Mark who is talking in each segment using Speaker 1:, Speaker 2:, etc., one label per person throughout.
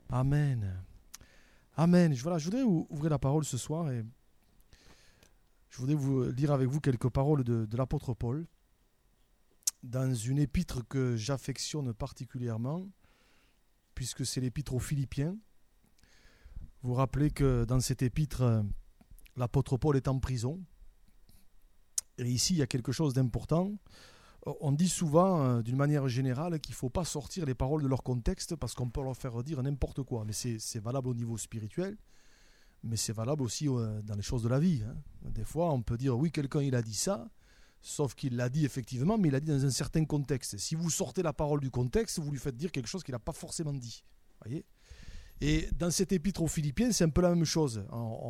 Speaker 1: Amen. Amen. Je voudrais ouvrir la parole ce soir et je voudrais vous lire avec vous quelques paroles de l'apôtre Paul dans une épître que j'affectionne particulièrement puisque c'est l'épître aux Philippiens. Vous vous rappelez que dans cette épître, l'apôtre Paul est en prison. Et ici, il y a quelque chose d'important. On dit souvent, d'une manière générale, qu'il ne faut pas sortir les paroles de leur contexte parce qu'on peut leur faire dire n'importe quoi. Mais c'est valable au niveau spirituel, mais c'est valable aussi dans les choses de la vie. Des fois, on peut dire, oui, quelqu'un il a dit ça, sauf qu'il l'a dit effectivement, mais il l'a dit dans un certain contexte. Si vous sortez la parole du contexte, vous lui faites dire quelque chose qu'il n'a pas forcément dit. Voyez ? Et dans cette épître aux Philippiens, c'est un peu la même chose.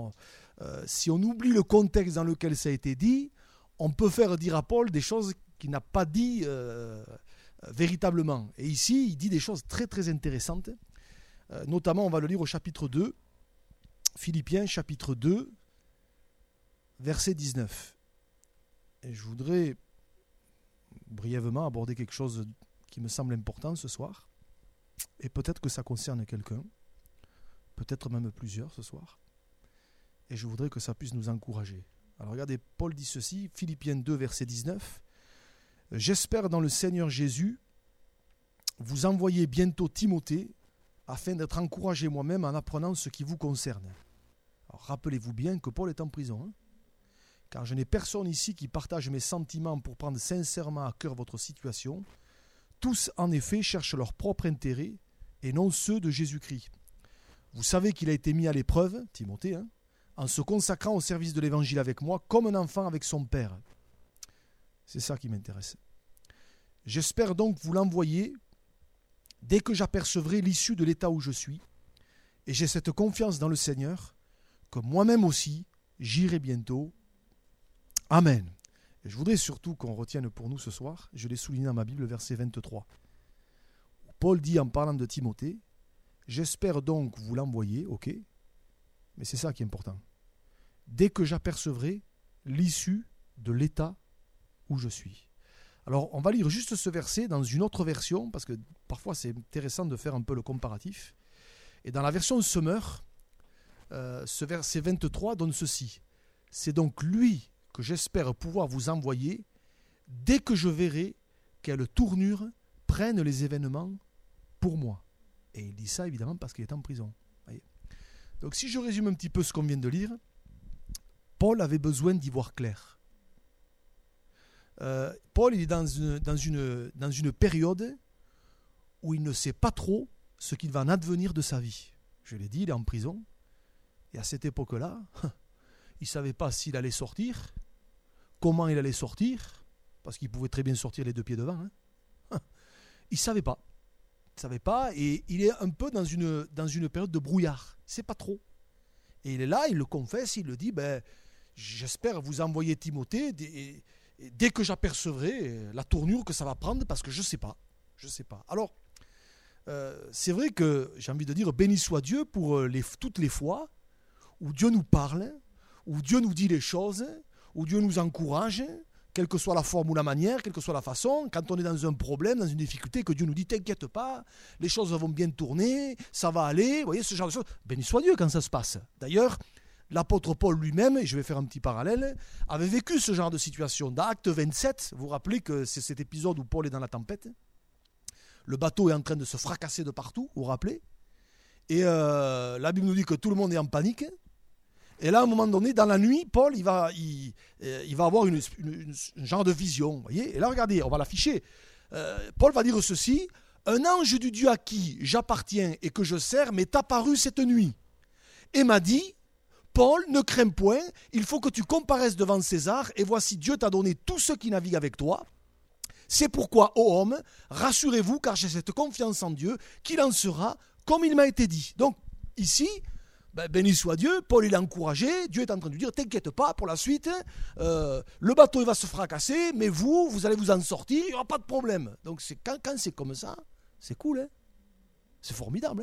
Speaker 1: Si on oublie le contexte dans lequel ça a été dit, on peut faire dire à Paul des choses qu'il n'a pas dit véritablement. Et ici, il dit des choses très très intéressantes. Notamment, on va le lire au chapitre 2, Philippiens chapitre 2, verset 19. Et je voudrais brièvement aborder quelque chose qui me semble important ce soir. Et peut-être que ça concerne quelqu'un, peut-être même plusieurs ce soir. Et je voudrais que ça puisse nous encourager. Alors regardez, Paul dit ceci, Philippiens 2, verset 19. « J'espère dans le Seigneur Jésus vous envoyer bientôt Timothée afin d'être encouragé moi-même en apprenant ce qui vous concerne. » Alors rappelez-vous bien que Paul est en prison, car je n'ai personne ici qui partage mes sentiments pour prendre sincèrement à cœur votre situation. Tous, en effet, cherchent leur propre intérêt et non ceux de Jésus-Christ. Vous savez qu'il a été mis à l'épreuve, Timothée, en se consacrant au service de l'Évangile avec moi, comme un enfant avec son père. C'est ça qui m'intéresse. J'espère donc vous l'envoyer dès que j'apercevrai l'issue de l'état où je suis, et j'ai cette confiance dans le Seigneur que moi-même aussi, j'irai bientôt. Amen. Et je voudrais surtout qu'on retienne pour nous ce soir, je l'ai souligné dans ma Bible, verset 23. Paul dit en parlant de Timothée, j'espère donc vous l'envoyer, ok, mais c'est ça qui est important. Dès que j'apercevrai l'issue de l'état où je suis. Alors, on va lire juste ce verset dans une autre version, parce que parfois c'est intéressant de faire un peu le comparatif. Et dans la version Summer, ce verset 23 donne ceci. C'est donc lui que j'espère pouvoir vous envoyer dès que je verrai quelle tournure prennent les événements pour moi. Et il dit ça évidemment parce qu'il est en prison. Voyez. Donc si je résume un petit peu ce qu'on vient de lire, Paul avait besoin d'y voir clair. Paul il est dans une période où il ne sait pas trop ce qu'il va en advenir de sa vie. Je l'ai dit, il est en prison. Et à cette époque-là, il ne savait pas s'il allait sortir, comment il allait sortir, parce qu'il pouvait très bien sortir les deux pieds devant. Il ne savait pas. Il ne savait pas et il est un peu dans une période de brouillard. Il ne sait pas trop. Et il est là, il le confesse, il le dit, j'espère vous envoyer Timothée dès que j'apercevrai la tournure que ça va prendre parce que je ne sais pas. Je sais pas. Alors, c'est vrai que j'ai envie de dire béni soit Dieu pour toutes les fois où Dieu nous parle, où Dieu nous dit les choses, où Dieu nous encourage, quelle que soit la forme ou la manière, quelle que soit la façon, quand on est dans un problème, dans une difficulté, que Dieu nous dit t'inquiète pas, les choses vont bien tourner, ça va aller, vous voyez ce genre de choses. Béni soit Dieu quand ça se passe. D'ailleurs, l'apôtre Paul lui-même, et je vais faire un petit parallèle, avait vécu ce genre de situation. Dans Acte 27, vous vous rappelez que c'est cet épisode où Paul est dans la tempête. Le bateau est en train de se fracasser de partout, vous vous rappelez. Et la Bible nous dit que tout le monde est en panique. Et là, à un moment donné, dans la nuit, Paul, il va avoir une genre de vision. Vous voyez. Et là, regardez, on va l'afficher. Paul va dire ceci. Un ange du Dieu à qui j'appartiens et que je sers m'est apparu cette nuit. Et m'a dit, Paul, ne crains point, il faut que tu comparaisses devant César, et voici Dieu t'a donné tous ceux qui naviguent avec toi. C'est pourquoi, ô homme, rassurez-vous, car j'ai cette confiance en Dieu, qu'il en sera comme il m'a été dit. Donc, ici, béni soit Dieu, Paul il est encouragé, Dieu est en train de lui dire, t'inquiète pas, pour la suite, le bateau il va se fracasser, mais vous allez vous en sortir, il n'y aura pas de problème. Donc, quand c'est comme ça, c'est cool, c'est formidable.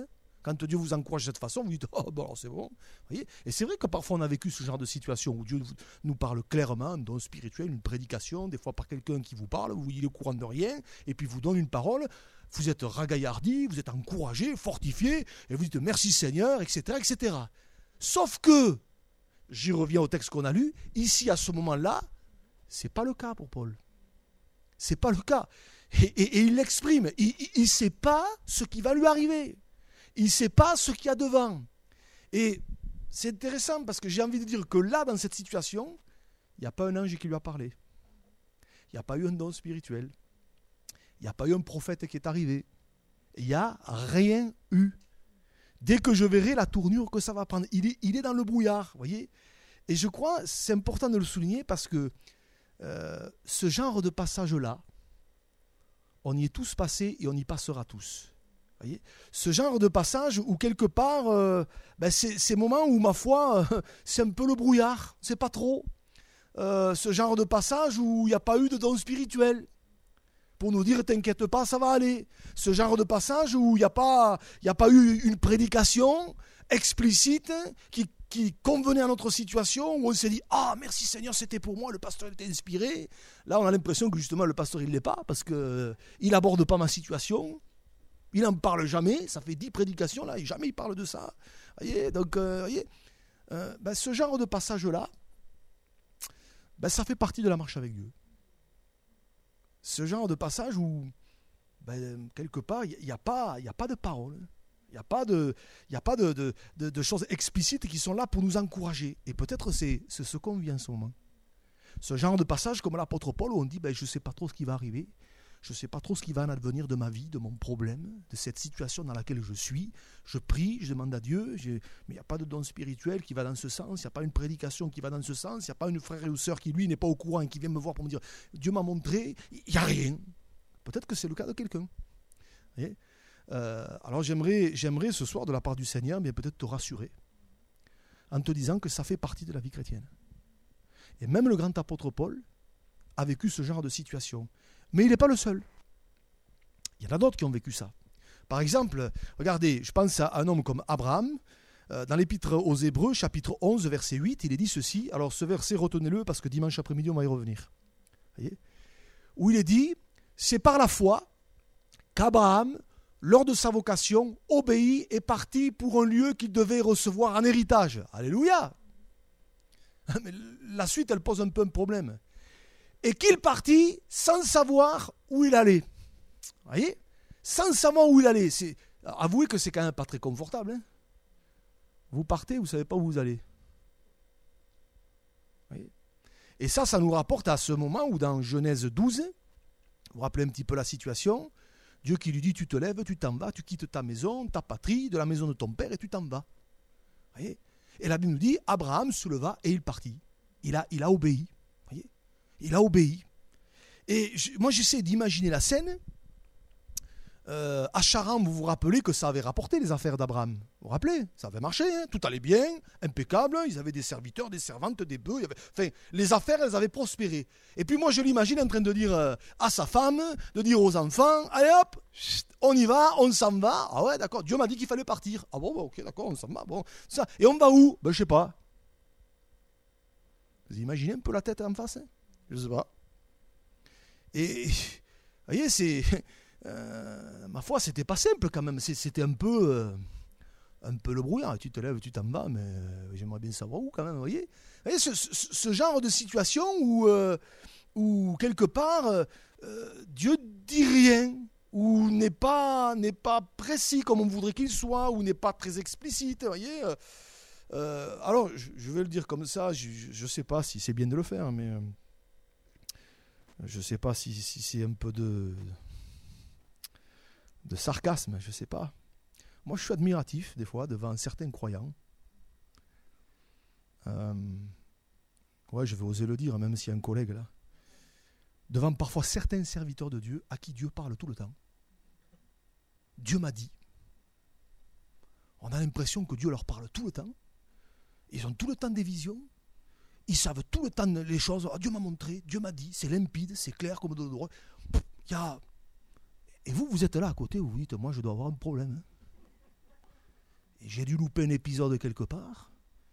Speaker 1: Quand Dieu vous encourage de cette façon, vous dites « Oh, bon, alors c'est bon. » Voyez. Et c'est vrai que parfois on a vécu ce genre de situation où Dieu nous parle clairement, un don spirituel, une prédication, des fois par quelqu'un qui vous parle, il est au courant de rien, et puis vous donne une parole, vous êtes ragaillardi, vous êtes encouragé, fortifié, et vous dites « Merci Seigneur, etc. etc. » Sauf que, j'y reviens au texte qu'on a lu, ici à ce moment-là, ce n'est pas le cas pour Paul. Ce n'est pas le cas. Et il l'exprime, il ne sait pas ce qui va lui arriver. Il ne sait pas ce qu'il y a devant. Et c'est intéressant parce que j'ai envie de dire que là, dans cette situation, il n'y a pas un ange qui lui a parlé. Il n'y a pas eu un don spirituel. Il n'y a pas eu un prophète qui est arrivé. Il n'y a rien eu. Dès que je verrai la tournure que ça va prendre, il est dans le brouillard, voyez. Et je crois, c'est important de le souligner parce que ce genre de passage-là, on y est tous passés et on y passera tous. Voyez, ce genre de passage où quelque part, c'est ces moments où, ma foi, c'est un peu le brouillard, c'est pas trop. Ce genre de passage où il n'y a pas eu de don spirituel pour nous dire t'inquiète pas, ça va aller. Ce genre de passage où il n'y a pas eu une prédication explicite qui convenait à notre situation, où on s'est dit ah merci Seigneur, c'était pour moi, le pasteur était inspiré. Là on a l'impression que justement le pasteur il l'est pas parce que il n'aborde pas ma situation. Il n'en parle jamais, ça fait 10 prédications là, et jamais il parle de ça. Voyez, donc, ce genre de passage-là, ça fait partie de la marche avec Dieu. Ce genre de passage où, quelque part, il n'y a pas de parole, il n'y a pas de choses explicites qui sont là pour nous encourager. Et peut-être c'est ce qu'on vit en ce moment. Ce genre de passage comme l'apôtre Paul où on dit je ne sais pas trop ce qui va arriver. Je ne sais pas trop ce qui va en advenir de ma vie, de mon problème, de cette situation dans laquelle je suis. Je prie, je demande à Dieu, mais il n'y a pas de don spirituel qui va dans ce sens, il n'y a pas une prédication qui va dans ce sens, il n'y a pas une frère ou sœur qui, lui, n'est pas au courant et qui vient me voir pour me dire « Dieu m'a montré », il n'y a rien. Peut-être que c'est le cas de quelqu'un. Alors j'aimerais ce soir, de la part du Seigneur, peut-être te rassurer en te disant que ça fait partie de la vie chrétienne. Et même le grand apôtre Paul a vécu ce genre de situation. Mais il n'est pas le seul. Il y en a d'autres qui ont vécu ça. Par exemple, regardez, je pense à un homme comme Abraham. Dans l'épître aux Hébreux, chapitre 11, verset 8, il est dit ceci. Alors ce verset, retenez-le parce que dimanche après-midi, on va y revenir. Voyez, où il est dit, c'est par la foi qu'Abraham, lors de sa vocation, obéit et partit pour un lieu qu'il devait recevoir en héritage. Alléluia. Mais la suite, elle pose un peu un problème. Et qu'il partit sans savoir où il allait. Vous voyez ? Sans savoir où il allait. Avouez que c'est quand même pas très confortable. Hein ? Vous partez, vous ne savez pas où vous allez. Vous voyez ? Et ça nous rapporte à ce moment où dans Genèse 12, vous vous rappelez un petit peu la situation, Dieu qui lui dit, tu te lèves, tu t'en vas, tu quittes ta maison, ta patrie, de la maison de ton père et tu t'en vas. Vous voyez ? Et la Bible nous dit, Abraham se leva et il partit. Il a obéi. Il a obéi. Et moi, j'essaie d'imaginer la scène. À Charan, vous vous rappelez que ça avait rapporté les affaires d'Abraham. Vous vous rappelez ? Ça avait marché, hein, tout allait bien, impeccable. Ils avaient des serviteurs, des servantes, des bœufs. Les affaires, elles avaient prospéré. Et puis moi, je l'imagine en train de dire à sa femme, de dire aux enfants, allez hop, on y va, on s'en va. Ah ouais, d'accord, Dieu m'a dit qu'il fallait partir. Ah bon, ok, d'accord, on s'en va. Bon, ça. Et on va où ? Je sais pas. Vous imaginez un peu la tête en face, hein ? Je sais pas. Et vous voyez, ma foi, c'était pas simple quand même. C'était un peu le brouillard. Tu te lèves, tu t'en vas, mais j'aimerais bien savoir où quand même. Vous voyez, ce genre de situation où quelque part Dieu dit rien, ou n'est pas précis comme on voudrait qu'il soit, ou n'est pas très explicite. Vous voyez. Alors, je vais le dire comme ça. Je sais pas si c'est bien de le faire, mais je sais pas si c'est un peu de sarcasme, je sais pas. Moi, je suis admiratif, des fois, devant certains croyants. Ouais, je vais oser le dire, même s'il y a un collègue là. Devant parfois certains serviteurs de Dieu, à qui Dieu parle tout le temps. Dieu m'a dit. On a l'impression que Dieu leur parle tout le temps. Ils ont tout le temps des visions. Ils savent tout le temps les choses. Oh, Dieu m'a montré, Dieu m'a dit, c'est limpide, c'est clair comme de l'eau. Et vous êtes là à côté, vous vous dites, moi je dois avoir un problème. Hein. j'ai dû louper un épisode quelque part.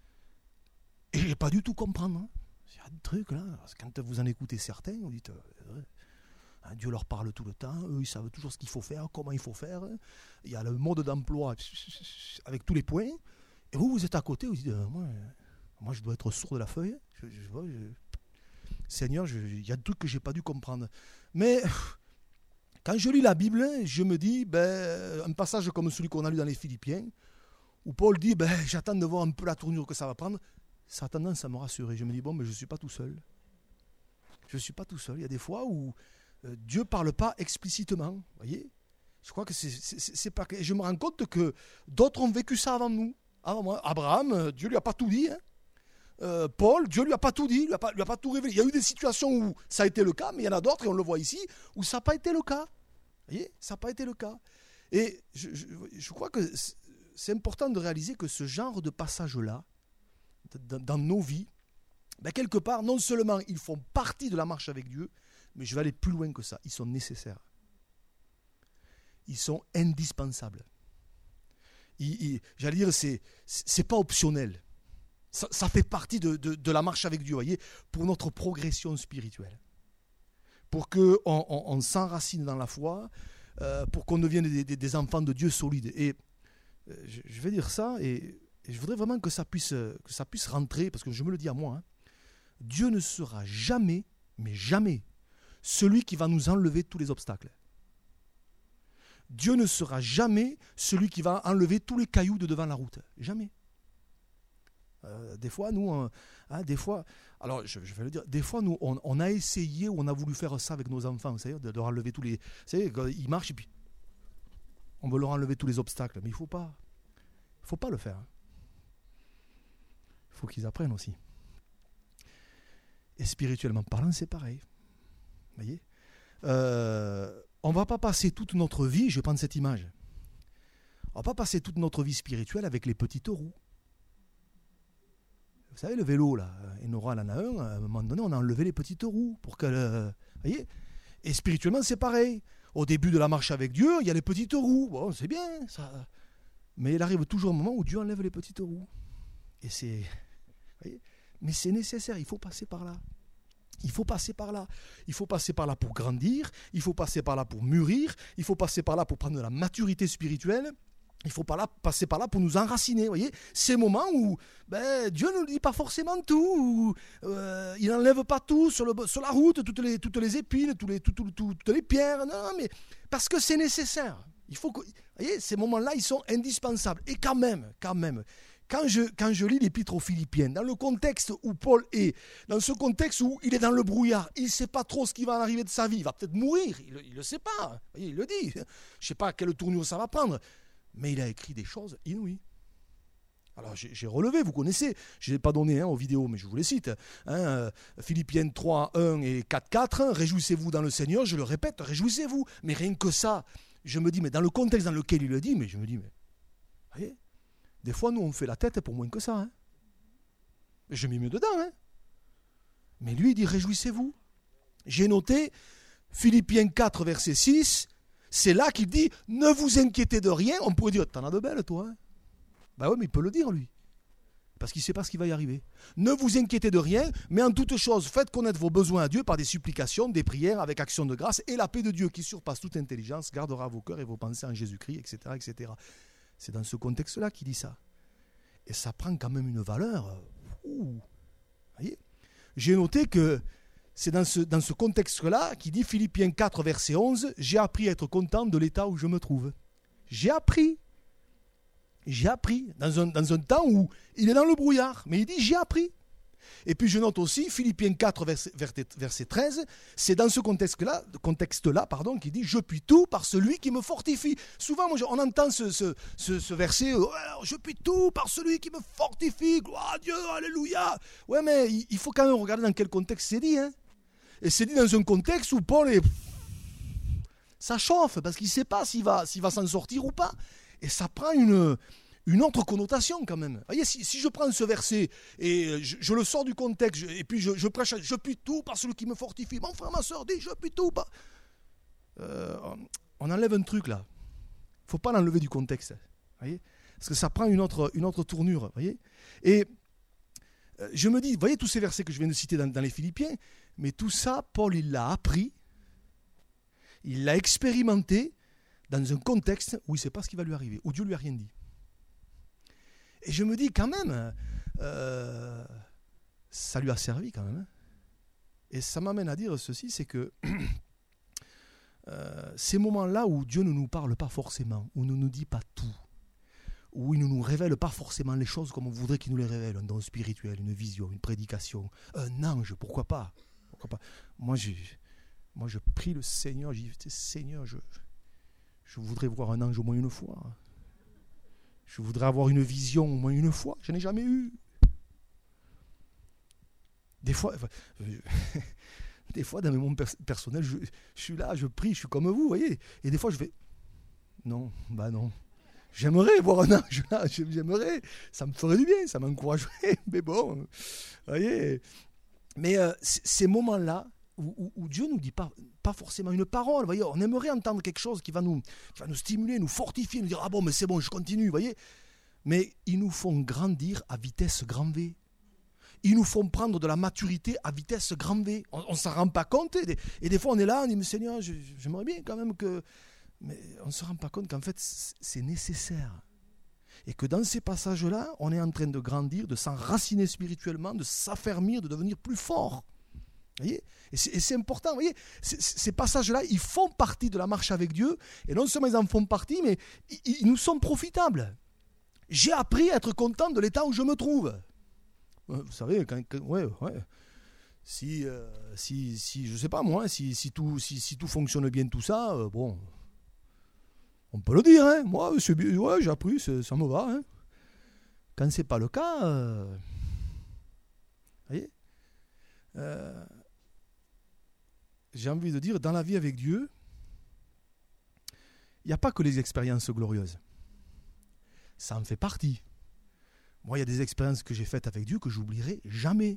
Speaker 1: Et j'ai pas du tout comprendre. Hein. Il y a des trucs là. Parce que quand vous en écoutez certains, vous dites Dieu leur parle tout le temps, eux ils savent toujours ce qu'il faut faire, comment il faut faire. Il y a le mode d'emploi avec tous les points. Et vous êtes à côté, vous dites moi je dois être sourd de la feuille. Seigneur, il y a des trucs que j'ai pas dû comprendre. Mais quand je lis la Bible, je me dis, un passage comme celui qu'on a lu dans les Philippiens, où Paul dit, j'attends de voir un peu la tournure que ça va prendre, ça a tendance à me rassurer. Je me dis, mais je ne suis pas tout seul. Je ne suis pas tout seul. Il y a des fois où Dieu ne parle pas explicitement. Vous voyez ? Je crois que c'est pas... Je me rends compte que d'autres ont vécu ça avant nous. Avant moi. Abraham, Dieu ne lui a pas tout dit. Paul, Dieu ne lui a pas tout dit, lui a pas tout révélé. Il y a eu des situations où ça a été le cas, mais il y en a d'autres, et on le voit ici, où ça n'a pas été le cas. Vous voyez ? Ça n'a pas été le cas. Et je crois que c'est important de réaliser que ce genre de passage-là, dans nos vies, quelque part, non seulement ils font partie de la marche avec Dieu, mais je vais aller plus loin que ça. Ils sont nécessaires. Ils sont indispensables. J'allais dire, c'est pas optionnel. Ça fait partie de la marche avec Dieu, voyez, pour notre progression spirituelle. Pour qu'on s'enracine dans la foi, pour qu'on devienne des enfants de Dieu solides. Et je vais dire ça, et je voudrais vraiment que ça puisse rentrer, parce que je me le dis à moi, hein. Dieu ne sera jamais, mais jamais, celui qui va nous enlever tous les obstacles. Dieu ne sera jamais celui qui va enlever tous les cailloux de devant la route. Jamais. Des fois, nous, alors je vais le dire, des fois, nous, on a essayé ou on a voulu faire ça avec nos enfants, vous savez, de leur enlever tous les... Vous savez, ils marchent et puis on veut leur enlever tous les obstacles, mais il ne faut pas le faire. Il faut qu'ils apprennent aussi. Et spirituellement parlant, c'est pareil. Vous voyez ? On ne va pas passer toute notre vie, je vais prendre cette image, on ne va pas passer toute notre vie spirituelle avec les petites roues. Vous savez, le vélo, là, et Nora en a un, à un moment donné, on a enlevé les petites roues pour qu'elle... voyez ? Et spirituellement, c'est pareil. Au début de la marche avec Dieu, il y a les petites roues. Bon, c'est bien, ça. Mais il arrive toujours un moment où Dieu enlève les petites roues. Et c'est... Vous voyez ? Mais c'est nécessaire, il faut passer par là. Il faut passer par là. Il faut passer par là pour grandir. Il faut passer par là pour mûrir. Il faut passer par là pour prendre de la maturité spirituelle. Il faut passer par là pour nous enraciner. Voyez, ces moments où Dieu ne nous dit pas forcément tout, il n'enlève pas tout sur la route, toutes les épines, toutes les pierres. Non, mais parce que c'est nécessaire. Il faut que, voyez, ces moments-là, ils sont indispensables. Et quand même, quand je lis l'épître aux Philippiens, dans le contexte où Paul est, dans ce contexte où il est dans le brouillard, il ne sait pas trop ce qui va en arriver de sa vie, il va peut-être mourir, il ne le sait pas. Voyez, il le dit. Je ne sais pas quelle tournure ça va prendre. Mais il a écrit des choses inouïes. Alors j'ai relevé, vous connaissez, je ne l'ai pas donné aux vidéos, mais je vous les cite. Philippiens 3, 1 et 4, 4, réjouissez-vous dans le Seigneur, je le répète, réjouissez-vous. Mais rien que ça, je me dis, mais dans le contexte dans lequel il le dit, mais je me dis, mais, voyez, des fois nous on fait la tête pour moins que ça. Je m'y mets dedans. Mais lui il dit, réjouissez-vous. J'ai noté Philippiens 4, verset 6, c'est là qu'il dit, ne vous inquiétez de rien. On pourrait dire, t'en as de belles, toi. Ben oui, mais il peut le dire, lui. Parce qu'il ne sait pas ce qui va y arriver. Ne vous inquiétez de rien, mais en toute chose, faites connaître vos besoins à Dieu par des supplications, des prières, avec action de grâce, et la paix de Dieu qui surpasse toute intelligence gardera vos cœurs et vos pensées en Jésus-Christ, etc., etc. C'est dans ce contexte-là qu'il dit ça. Et ça prend quand même une valeur. Voyez ? J'ai noté que c'est dans ce contexte-là qu'il dit Philippiens 4, verset 11, « J'ai appris à être content de l'état où je me trouve. » J'ai appris dans un temps où il est dans le brouillard, mais il dit « J'ai appris ». Et puis je note aussi Philippiens 4, verset 13, c'est dans ce contexte-là qu'il dit « Je puis tout par celui qui me fortifie ». Souvent, on entend ce verset « Je puis tout par celui qui me fortifie, gloire à Dieu, alléluia ». Ouais, mais il faut quand même regarder dans quel contexte c'est dit. Et c'est dit dans un contexte où Paul ça chauffe, parce qu'il ne sait pas s'il va s'en sortir ou pas. Et ça prend une autre connotation quand même. Vous voyez, si je prends ce verset et je le sors du contexte, et puis je prêche, je puis tout par celui qui me fortifie. Mon frère, ma soeur dit, je puis tout. On enlève un truc là. Il ne faut pas l'enlever du contexte. Voyez, parce que ça prend une autre tournure, voyez. Et je me dis, vous voyez tous ces versets que je viens de citer dans les Philippiens, mais tout ça, Paul, il l'a appris, il l'a expérimenté dans un contexte où il ne sait pas ce qui va lui arriver, où Dieu ne lui a rien dit. Et je me dis, quand même, ça lui a servi quand même. Hein. Et ça m'amène à dire ceci, c'est que ces moments-là où Dieu ne nous parle pas forcément, où il ne nous dit pas tout, où il ne nous révèle pas forcément les choses comme on voudrait qu'il nous les révèle, un don spirituel, une vision, une prédication, un ange, pourquoi pas. Moi, je prie le Seigneur, je dis, Seigneur, je voudrais voir un ange au moins une fois. Je voudrais avoir une vision au moins une fois, je n'ai jamais eu. Des fois, dans mes mondes personnels, je suis là, je prie, je suis comme vous, voyez. Et des fois, je fais, non. J'aimerais voir un ange là, j'aimerais, ça me ferait du bien, ça m'encouragerait, mais bon, voyez. Mais ces moments-là, où Dieu ne nous dit pas forcément une parole, voyez, on aimerait entendre quelque chose qui va nous stimuler, nous fortifier, nous dire, ah bon, mais c'est bon, je continue, voyez. Mais ils nous font grandir à vitesse grand V. Ils nous font prendre de la maturité à vitesse grand V. On ne s'en rend pas compte. Et des fois, on est là, on dit, mais Seigneur, j'aimerais bien quand même que... Mais on ne se rend pas compte qu'en fait, c'est nécessaire. Et que dans ces passages-là, on est en train de grandir, de s'enraciner spirituellement, de s'affermir, de devenir plus fort. Voyez, et c'est important, vous voyez, ces passages-là, ils font partie de la marche avec Dieu. Et non seulement ils en font partie, mais ils nous sont profitables. J'ai appris à être content de l'état où je me trouve. Vous savez, si je sais pas moi, si tout fonctionne bien, tout ça, bon, on peut le dire, hein. Moi, j'ai appris, ça me va. Hein. Quand c'est pas le cas, voyez, j'ai envie de dire, dans la vie avec Dieu, il n'y a pas que les expériences glorieuses. Ça en fait partie. Moi, il y a des expériences que j'ai faites avec Dieu que j'oublierai jamais.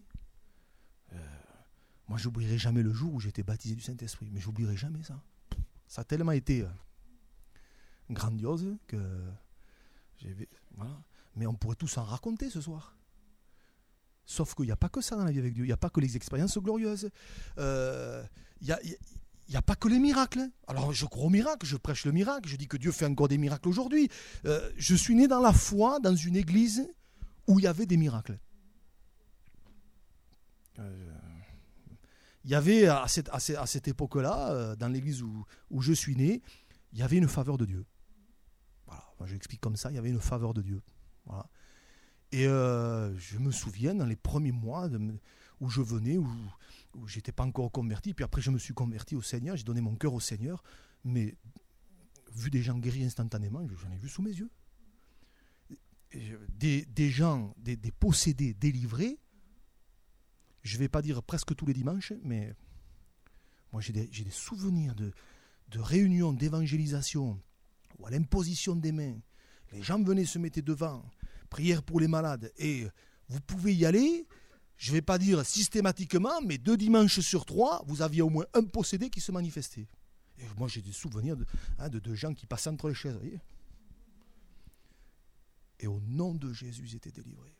Speaker 1: Moi, j'oublierai jamais le jour où j'ai été baptisé du Saint-Esprit. Mais j'oublierai jamais ça. Ça a tellement été grandiose que... Voilà. Mais on pourrait tous en raconter ce soir. Sauf qu'il n'y a pas que ça dans la vie avec Dieu. Il n'y a pas que les expériences glorieuses. Il n'y a pas que les miracles. Alors, je crois aux miracles, je prêche le miracle, je dis que Dieu fait encore des miracles aujourd'hui. Je suis né dans la foi, dans une église où il y avait des miracles. Il y avait, à cette époque-là, dans l'église où je suis né, il y avait une faveur de Dieu. Voilà, moi, je l'explique comme ça, il y avait une faveur de Dieu. Voilà. Et je me souviens, dans les premiers mois où je venais, où je n'étais pas encore converti, puis après je me suis converti au Seigneur, j'ai donné mon cœur au Seigneur, mais vu des gens guéris instantanément, j'en ai vu sous mes yeux. Des gens, des possédés, délivrés, je ne vais pas dire presque tous les dimanches, mais moi j'ai des souvenirs de réunions d'évangélisation, où à l'imposition des mains, les gens venaient se mettre devant, prière pour les malades, et vous pouvez y aller, je ne vais pas dire systématiquement, mais 2 dimanches sur 3, vous aviez au moins un possédé qui se manifestait. Et moi j'ai des souvenirs de gens qui passaient entre les chaises, vous voyez. Et au nom de Jésus, ils étaient délivrés.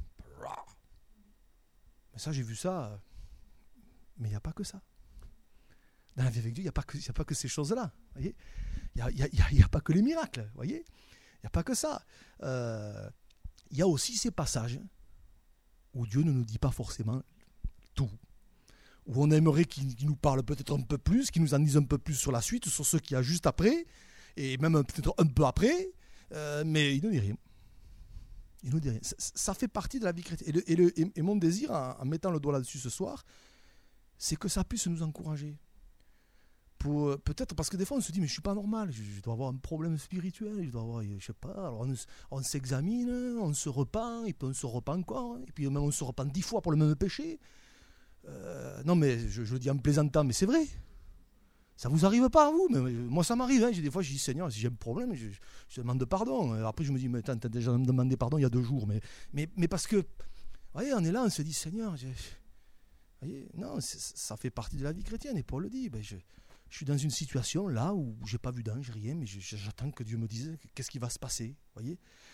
Speaker 1: Mais ça, j'ai vu ça. Mais il n'y a pas que ça. Dans la vie avec Dieu, il n'y a pas que ces choses-là. Voyez, il n'y a pas que les miracles. Voyez, il n'y a pas que ça. Il y a aussi ces passages où Dieu ne nous dit pas forcément tout. Où on aimerait qu'il nous parle peut-être un peu plus, qu'il nous en dise un peu plus sur la suite, sur ce qu'il y a juste après, et même peut-être un peu après, mais il ne dit rien. Il nous dit rien. Ça fait partie de la vie chrétienne. Et mon désir, en mettant le doigt là-dessus ce soir, c'est que ça puisse nous encourager. Peut-être parce que des fois on se dit mais je suis pas normal, je dois avoir un problème spirituel, je dois avoir, je sais pas, alors on s'examine, on se repent, et puis on se repent encore, et puis même on se repent 10 fois pour le même péché. Non mais je le dis en plaisantant, mais c'est vrai. Ça vous arrive pas à vous, mais moi ça m'arrive. Hein. Des fois je dis Seigneur, si j'ai un problème, je demande pardon. Après je me dis mais t'as déjà demandé pardon il y a 2 jours, mais parce que, vous voyez, on est là, on se dit Seigneur, voyez, non, ça fait partie de la vie chrétienne. Et Paul le dit, je suis dans une situation là où j'ai pas vu d'ange, rien, mais j'attends que Dieu me dise qu'est-ce qui va se passer, voyez.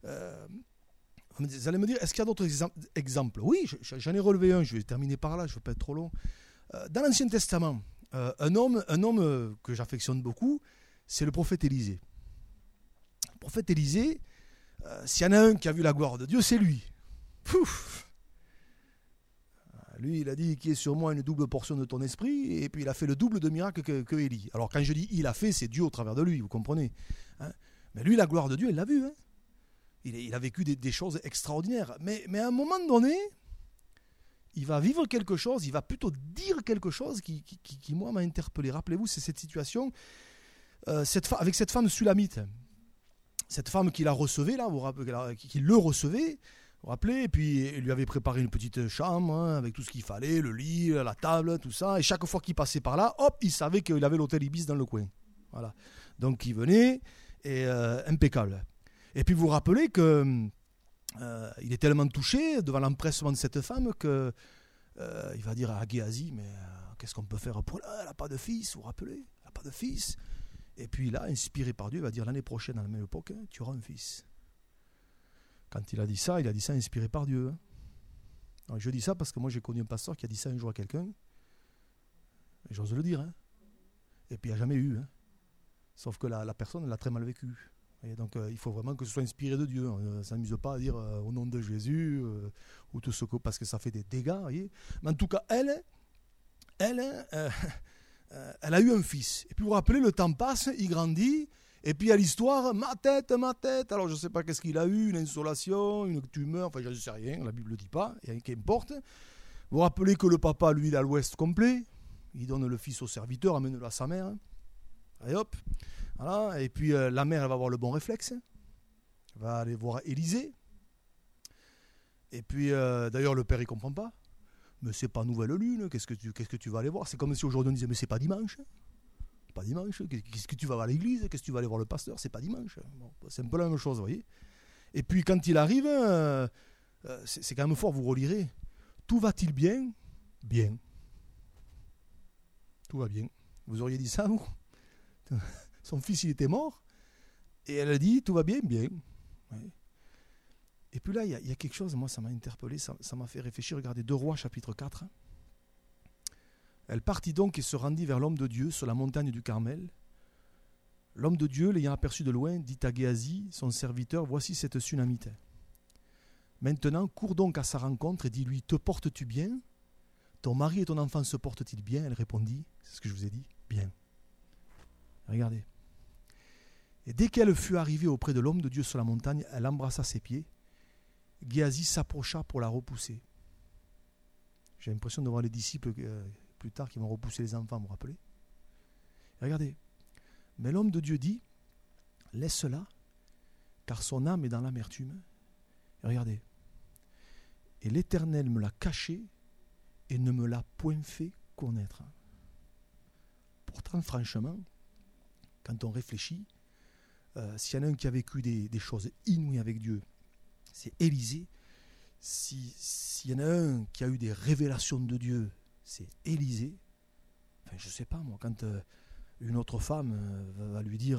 Speaker 1: Vous allez me dire, est-ce qu'il y a d'autres exemples? Oui, j'en ai relevé un, je vais terminer par là, je ne veux pas être trop long. Dans l'Ancien Testament, un homme que j'affectionne beaucoup, c'est le prophète Élisée. Le prophète Élisée, s'il y en a un qui a vu la gloire de Dieu, c'est lui. Pouf! Lui, il a dit qu'il est sur moi une double portion de ton esprit, et puis il a fait le double de miracles que Élie. Alors quand je dis il a fait, c'est Dieu au travers de lui, vous comprenez, hein? Mais lui, la gloire de Dieu, il l'a vu. Hein? Il a vécu des choses extraordinaires. Mais à un moment donné, il va vivre quelque chose, il va plutôt dire quelque chose qui moi, m'a interpellé. Rappelez-vous, c'est cette situation avec cette femme sulamite. Cette femme qui la recevait, là, qui le recevait, vous vous rappelez, et puis il lui avait préparé une petite chambre, hein, avec tout ce qu'il fallait, le lit, la table, tout ça. Et chaque fois qu'il passait par là, hop, il savait qu'il avait l'hôtel Ibis dans le coin. Voilà. Donc il venait, et impeccable. Et puis vous vous rappelez que il est tellement touché devant l'empressement de cette femme que il va dire à Géasi, mais qu'est-ce qu'on peut faire pour elle? Elle n'a pas de fils, vous vous rappelez? Elle n'a pas de fils. Et puis là, inspiré par Dieu, il va dire l'année prochaine, à la même époque, tu auras un fils. Quand il a dit ça inspiré par Dieu. Hein. Alors, je dis ça parce que moi j'ai connu un pasteur qui a dit ça un jour à quelqu'un, et j'ose le dire. Hein. Et puis il n'y a jamais eu. Hein. Sauf que la personne l'a très mal vécu. Et donc il faut vraiment que ce soit inspiré de Dieu. On ne s'amuse pas à dire au nom de Jésus ou tout ce que, parce que ça fait des dégâts. Voyez. Mais en tout cas, elle a eu un fils. Et puis vous vous rappelez, le temps passe, il grandit. Et puis il y a l'histoire, ma tête. Alors je ne sais pas qu'est-ce qu'il a eu, une insolation, une tumeur, enfin je ne sais rien, la Bible ne le dit pas, et qu'importe. Vous vous rappelez que le papa, lui, il a l'ouest complet. Il donne le fils au serviteur, amène-le à sa mère. Et hop. Voilà. Et puis la mère, elle va avoir le bon réflexe. Elle va aller voir Élisée. Et puis d'ailleurs, le père, il ne comprend pas. Mais c'est pas nouvelle lune, qu'est-ce que tu vas aller voir? C'est comme si aujourd'hui on disait, mais c'est pas dimanche. Pas dimanche, qu'est-ce que tu vas à l'église? Qu'est-ce que tu vas aller voir le pasteur? C'est pas dimanche. Bon, c'est un peu la même chose, vous voyez. Et puis quand il arrive, c'est quand même fort, vous relirez. Tout va-t-il bien? Bien. Tout va bien. Vous auriez dit ça, vous? Son fils, il était mort. Et elle a dit, tout va bien? Bien. Ouais. Et puis là, il y a quelque chose, moi ça m'a interpellé, ça m'a fait réfléchir. Regardez, 2 Rois, chapitre 4. Elle partit donc et se rendit vers l'homme de Dieu sur la montagne du Carmel. L'homme de Dieu, l'ayant aperçu de loin, dit à Géasi, son serviteur, voici cette Sunamite. Maintenant, cours donc à sa rencontre et dis-lui, te portes-tu bien? Ton mari et ton enfant se portent-ils bien? Elle répondit, c'est ce que je vous ai dit, bien. Regardez. Et dès qu'elle fut arrivée auprès de l'homme de Dieu sur la montagne, elle embrassa ses pieds. Géasi s'approcha pour la repousser. J'ai l'impression de voir les disciples plus tard qui vont repousser les enfants, vous vous rappelez? Et regardez. Mais l'homme de Dieu dit, laisse-la, car son âme est dans l'amertume. Et regardez. Et l'Éternel me l'a caché et ne me l'a point fait connaître. Pourtant, franchement, quand on réfléchit, s'il y en a un qui a vécu des choses inouïes avec Dieu, c'est Élisée. S'il y en a un qui a eu des révélations de Dieu, c'est Élisée. Enfin, je ne sais pas, moi, quand une autre femme va lui dire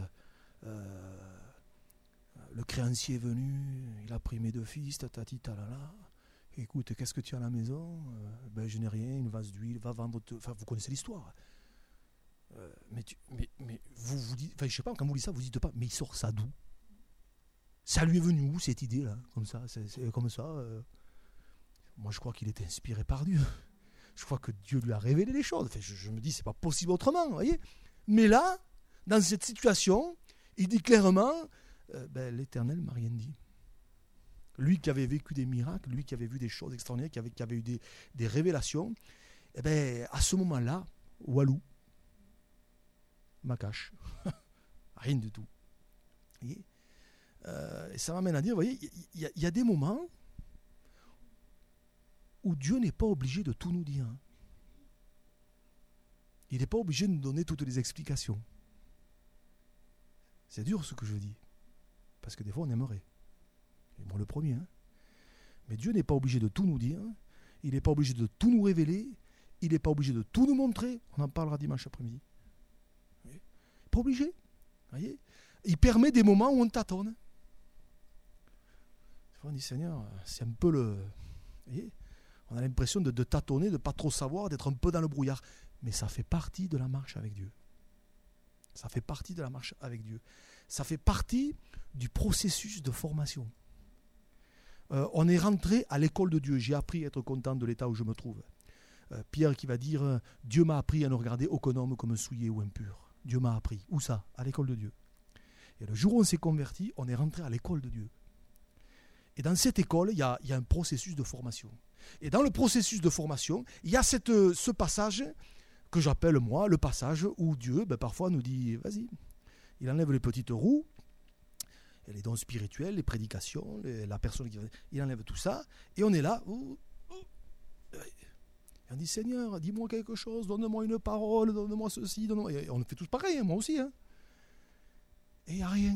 Speaker 1: le créancier est venu, il a pris mes 2 fils, tatati, talala. Écoute, qu'est-ce que tu as à la maison? Ben, je n'ai rien, une vase d'huile, va vendre. Enfin, vous connaissez l'histoire. Mais vous dites, enfin, je sais pas, quand vous dites ça, vous dites pas, mais il sort ça d'où? Ça lui est venu où, cette idée-là? Comme ça, c'est comme ça. Moi, je crois qu'il était inspiré par Dieu. Je crois que Dieu lui a révélé les choses. Enfin, je me dis, c'est pas possible autrement, vous voyez. Mais là, dans cette situation, il dit clairement, l'Éternel m'a rien dit. Lui qui avait vécu des miracles, lui qui avait vu des choses extraordinaires, qui avait eu des révélations, à ce moment-là, Walou, Makache, rien du tout. Vous voyez. Et ça m'amène à dire, vous voyez, il y a des moments où Dieu n'est pas obligé de tout nous dire. Il n'est pas obligé de nous donner toutes les explications. C'est dur ce que je dis. Parce que des fois on aimerait. Et moi le premier. Mais Dieu n'est pas obligé de tout nous dire. Il n'est pas obligé de tout nous révéler. Il n'est pas obligé de tout nous montrer. On en parlera dimanche après-midi. Pas obligé. Voyez. Il permet des moments où on tâtonne. On dit, Seigneur, c'est un peu le... Vous voyez, on a l'impression de tâtonner, de ne pas trop savoir, d'être un peu dans le brouillard. Mais ça fait partie de la marche avec Dieu. Ça fait partie de la marche avec Dieu. Ça fait partie du processus de formation. On est rentré à l'école de Dieu. J'ai appris à être content de l'état où je me trouve. Pierre qui va dire « Dieu m'a appris à ne regarder aucun homme comme souillé ou impur. » Dieu m'a appris. Où ça? À l'école de Dieu. Et le jour où on s'est converti, on est rentré à l'école de Dieu. Et dans cette école, il y a un processus de formation. Et dans le processus de formation, il y a ce passage que j'appelle moi le passage où Dieu parfois nous dit « Vas-y ». Il enlève les petites roues, les dons spirituels, les prédications, la personne qui... Il enlève tout ça, et on est là. Et on dit, Seigneur, dis-moi quelque chose, donne-moi une parole, donne-moi ceci, donne-moi... Et on fait tous pareil, moi aussi. Et il n'y a rien.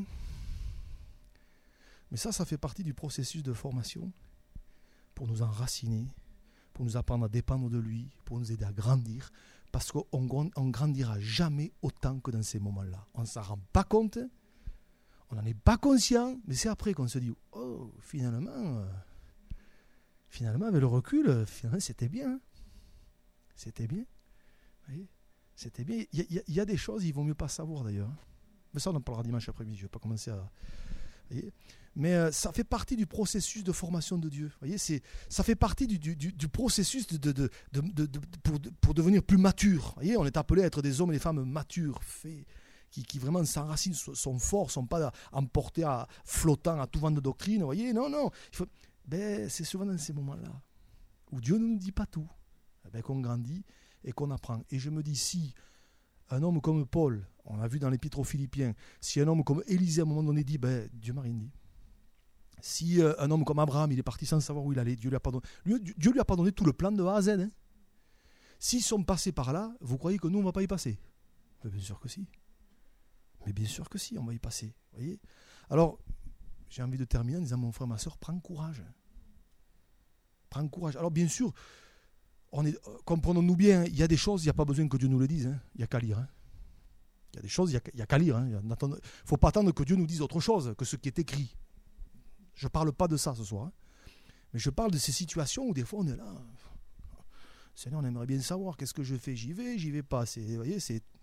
Speaker 1: Mais ça fait partie du processus de formation pour nous enraciner, pour nous apprendre à dépendre de lui, pour nous aider à grandir, parce qu'on ne grandira jamais autant que dans ces moments-là. On ne s'en rend pas compte, on n'en est pas conscient, mais c'est après qu'on se dit, oh, finalement, avec le recul, finalement, c'était bien. C'était bien. Vous voyez, c'était bien. Il y a des choses, il vaut mieux pas savoir d'ailleurs. Mais ça, on en parlera dimanche après-midi. Je ne vais pas commencer à... Vous voyez, mais ça fait partie du processus de formation de Dieu. Vous voyez, ça fait partie du processus pour devenir plus mature. Vous voyez, on est appelé à être des hommes et des femmes matures, faits, qui vraiment s'enracinent, sont forts, ne sont pas emportés flottant à tout vent de doctrine. Vous voyez, non. C'est souvent dans ces moments-là où Dieu ne nous dit pas tout, qu'on grandit et qu'on apprend. Et je me dis, si un homme comme Paul, on l'a vu dans l'Épître aux Philippiens, si un homme comme Élisée à un moment donné dit, Dieu m'a rien dit. Si un homme comme Abraham, il est parti sans savoir où il allait, Dieu lui a pas donné tout le plan de A à Z. Hein. S'ils sont passés par là, vous croyez que nous, on ne va pas y passer? Mais bien sûr que si. Mais bien sûr que si, on va y passer. Voyez. Alors, j'ai envie de terminer en disant, mon frère, ma soeur, prends courage. Prends courage. Alors, bien sûr, comprenons-nous bien, il y a des choses, il n'y a pas besoin que Dieu nous le dise. Hein. Il n'y a qu'à lire. Hein. Il y a des choses, il n'y a qu'à lire. Il ne faut pas attendre que Dieu nous dise autre chose que ce qui est écrit. Je ne parle pas de ça ce soir. Hein. Mais je parle de ces situations où des fois on est là. Seigneur, on aimerait bien savoir qu'est-ce que je fais. J'y vais pas. Vous voyez,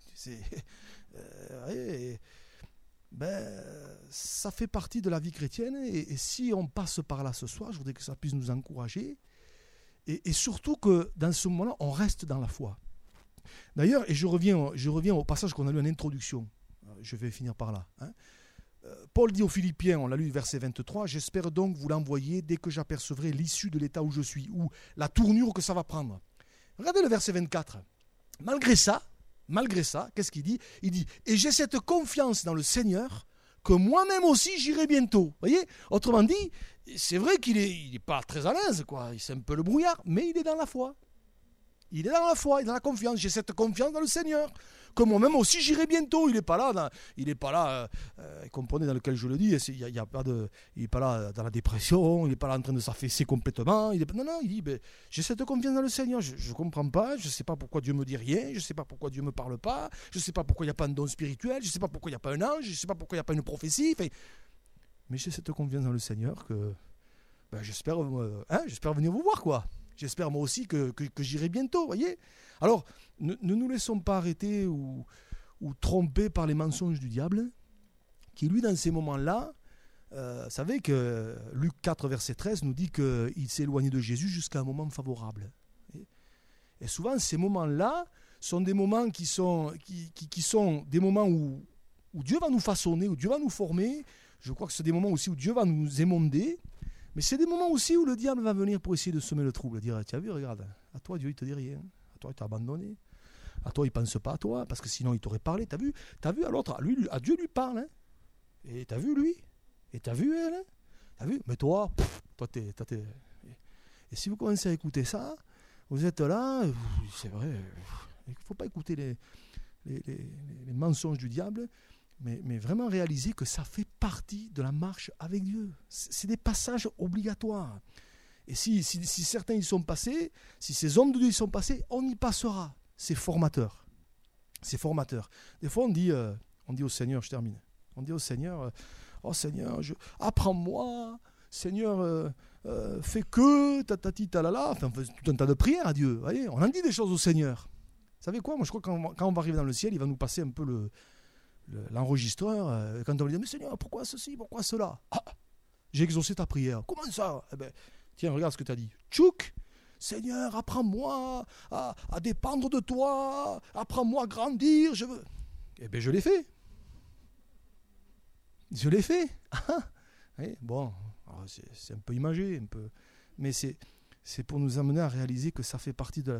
Speaker 1: ça fait partie de la vie chrétienne. Et si on passe par là ce soir, je voudrais que ça puisse nous encourager. Et surtout que dans ce moment-là, on reste dans la foi. D'ailleurs, et je reviens au passage qu'on a lu en introduction. Je vais finir par là. Hein. Paul dit aux Philippiens, on l'a lu verset 23, « J'espère donc vous l'envoyer dès que j'apercevrai l'issue de l'état où je suis, ou la tournure que ça va prendre. » Regardez le verset 24. Malgré ça, qu'est-ce qu'il dit? Il dit, « Et j'ai cette confiance dans le Seigneur que moi-même aussi j'irai bientôt. » Vous voyez? Autrement dit, c'est vrai qu'il est pas très à l'aise, quoi. C'est un peu le brouillard, mais il est dans la foi. Il est dans la foi, il est dans la confiance. J'ai cette confiance dans le Seigneur. Que moi-même aussi j'irai bientôt. Il n'est pas là, comprenez dans lequel je le dis. Il n'est pas là dans la dépression. Il n'est pas là en train de s'affaisser complètement. Non, il dit j'ai cette confiance dans le Seigneur. Je ne comprends pas. Je ne sais pas pourquoi Dieu me dit rien. Je ne sais pas pourquoi Dieu me parle pas. Je ne sais pas pourquoi il n'y a pas un don spirituel. Je ne sais pas pourquoi il n'y a pas un ange. Je ne sais pas pourquoi il n'y a pas une prophétie. Mais j'ai cette confiance dans le Seigneur que j'espère venir vous voir, quoi. J'espère moi aussi que j'irai bientôt, voyez. Alors, ne nous laissons pas arrêter ou tromper par les mensonges du diable, qui lui, dans ces moments-là, vous savez que Luc 4, verset 13 nous dit qu'il s'est éloigné de Jésus jusqu'à un moment favorable. Et souvent, ces moments-là sont des moments qui sont des moments où Dieu va nous façonner, où Dieu va nous former. Je crois que c'est des moments aussi où Dieu va nous émonder. Mais c'est des moments aussi où le diable va venir pour essayer de semer le trouble, dire, tu as vu, regarde, à toi Dieu il te dit rien, à toi il t'a abandonné, à toi il pense pas à toi, parce que sinon il t'aurait parlé, t'as vu à l'autre, à Dieu lui parle, hein. Et t'as vu lui, et t'as vu elle, hein. T'as vu, mais toi t'es... Et si vous commencez à écouter ça, vous êtes là, c'est vrai, il ne faut pas écouter les mensonges du diable, mais vraiment réaliser que ça fait partie de la marche avec Dieu. C'est des passages obligatoires. Et si certains y sont passés, si ces hommes de Dieu y sont passés, on y passera. C'est formateur. C'est formateur. Des fois, on dit au Seigneur, je termine, on dit au Seigneur, oh Seigneur, apprends-moi, Seigneur, fais que, tatati, talala, enfin, tout un tas de prières à Dieu. Vous voyez, on en dit des choses au Seigneur. Vous savez quoi? Moi, je crois que quand on va arriver dans le ciel, il va nous passer un peu l'enregistreur. Quand on va lui dire, mais Seigneur, pourquoi ceci, pourquoi cela? Ah, j'ai exaucé ta prière. Comment ça? Eh ben, tiens, regarde ce que tu as dit. Tchouk! Seigneur, apprends-moi à dépendre de toi. Apprends-moi à grandir. Je veux. Eh bien, je l'ai fait. Je l'ai fait. Oui, bon, c'est un peu imagé, mais c'est pour nous amener à réaliser que ça fait partie de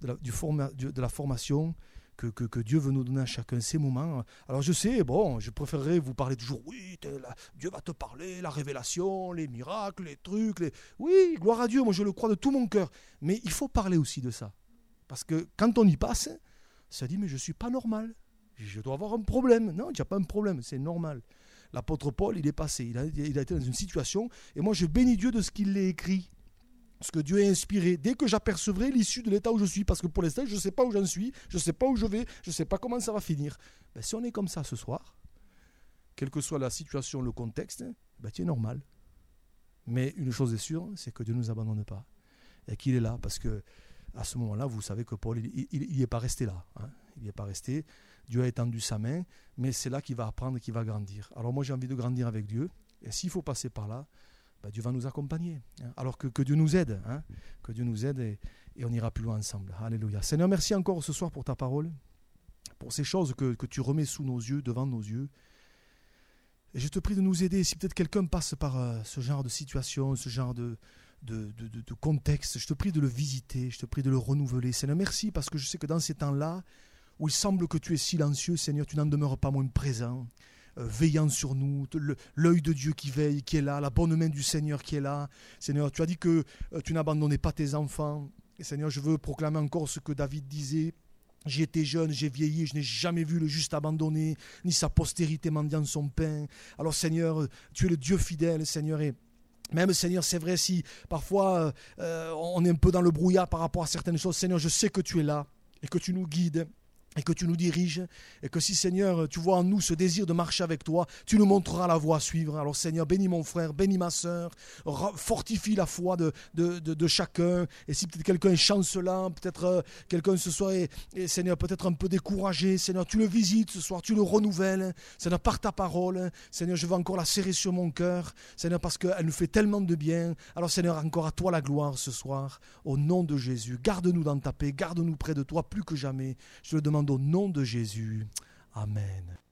Speaker 1: la formation que Dieu veut nous donner à chacun ces moments. Alors je sais, bon, je préférerais vous parler toujours, oui, Dieu va te parler, la révélation, les miracles, les trucs, oui, gloire à Dieu, moi je le crois de tout mon cœur. Mais il faut parler aussi de ça. Parce que quand on y passe, ça dit, mais je ne suis pas normal. Je dois avoir un problème. Non, il n'y a pas un problème, c'est normal. L'apôtre Paul, il est passé, il a été dans une situation, et moi je bénis Dieu de ce qu'il a écrit, ce que Dieu a inspiré, dès que j'apercevrai l'issue de l'état où je suis, parce que pour l'instant je ne sais pas où j'en suis, je ne sais pas où je vais, je ne sais pas comment ça va finir. Ben, si on est comme ça ce soir, quelle que soit la situation, le contexte, ben, c'est normal. Mais une chose est sûre, c'est que Dieu ne nous abandonne pas, et qu'il est là, parce que à ce moment-là, vous savez que Paul, il n'y est pas resté là, hein. Il n'y est pas resté. Dieu a étendu sa main, mais c'est là qu'il va apprendre et qu'il va grandir. Alors moi, j'ai envie de grandir avec Dieu, et s'il faut passer par là, ben Dieu va nous accompagner. Hein. Alors que Dieu nous aide, hein. Que Dieu nous aide, et on ira plus loin ensemble. Alléluia. Seigneur, merci encore ce soir pour ta parole, pour ces choses que tu remets sous nos yeux, devant nos yeux. Et je te prie de nous aider, si peut-être quelqu'un passe par ce genre de situation, ce genre de contexte, je te prie de le visiter, je te prie de le renouveler. Seigneur, merci, parce que je sais que dans ces temps-là, où il semble que tu es silencieux, Seigneur, tu n'en demeures pas moins présent, veillant sur nous, l'œil de Dieu qui veille, qui est là, la bonne main du Seigneur qui est là. Seigneur, tu as dit que tu n'abandonnais pas tes enfants. Et Seigneur, je veux proclamer encore ce que David disait. J'ai été jeune, j'ai vieilli, je n'ai jamais vu le juste abandonné, ni sa postérité mendiant son pain. Alors Seigneur, tu es le Dieu fidèle, Seigneur, et même Seigneur, c'est vrai, si parfois on est un peu dans le brouillard par rapport à certaines choses, Seigneur, je sais que tu es là et que tu nous guides et que tu nous diriges, et que si Seigneur, tu vois en nous ce désir de marcher avec toi, tu nous montreras la voie à suivre. Alors Seigneur, bénis mon frère, bénis ma sœur, fortifie la foi de chacun, et si peut-être quelqu'un est chancelant, peut-être quelqu'un ce soir est Seigneur, peut-être un peu découragé, Seigneur, tu le visites ce soir, tu le renouvelles, Seigneur, par ta parole, Seigneur, je veux encore la serrer sur mon cœur, Seigneur, parce qu'elle nous fait tellement de bien. Alors Seigneur, encore à toi la gloire ce soir, au nom de Jésus. Garde-nous dans ta paix, garde-nous près de toi plus que jamais, je le demande au nom de Jésus. Amen.